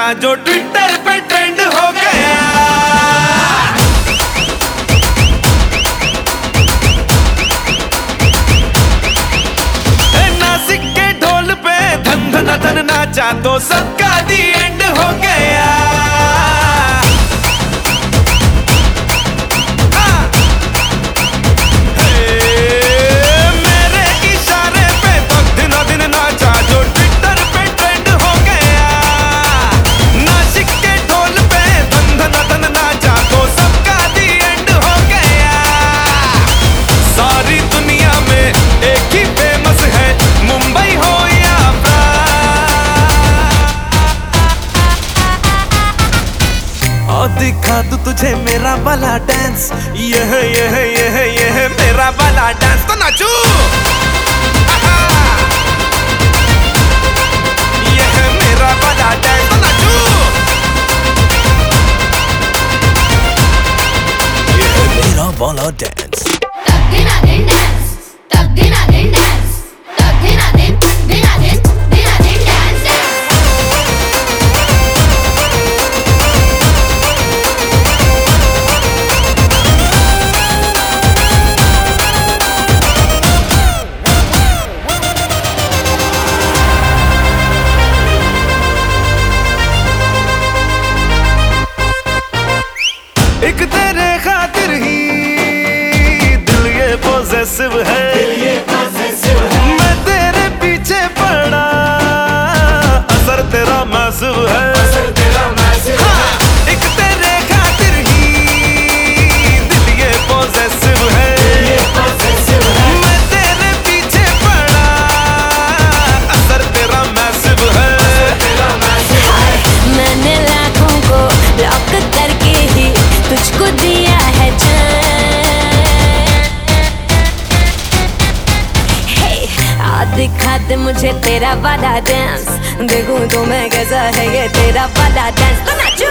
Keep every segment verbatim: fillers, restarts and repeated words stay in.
नाचा जो ट्विटर पे ट्रेंड हो गया। नासिक के ढोल पे धन धन धन नाचा तो सबका दी एंड हो गया। दिखा दूं तुझे मेरा वाला डांस, यह यह यह यह मेरा वाला डांस तो नाचू। यह मेरा वाला डांस तो नाचू। यह मेरा वाला डांस। तक दिना दिन डांस, तक दिना दिन डांस, तक दिना दिन दिना दिन दिना दिन डांस। एक तेरे खातिर ही दिल ये पॉसेसिव है, मैं तेरे पीछे पड़ा असर तेरा मैसिव है। हाँ, एक तेरे खातिर ही दिल ये पॉसेसिव है, मैं तेरे पीछे पड़ा असर तेरा मैसिव है। मैंने लाखों को ब्लॉक करके ही तुझको दिया है जान। hey, आ दिखा दे मुझे तेरा वाला डांस, देखूं तो मैं कैसा है ये तेरा वाला डांस तो नाचू।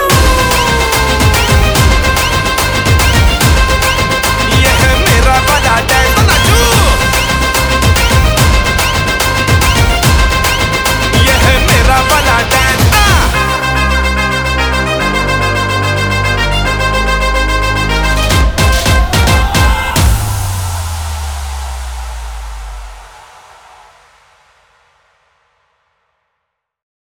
यह मेरा वाला डांस तो नाचू। यह मेरा वाला डांस।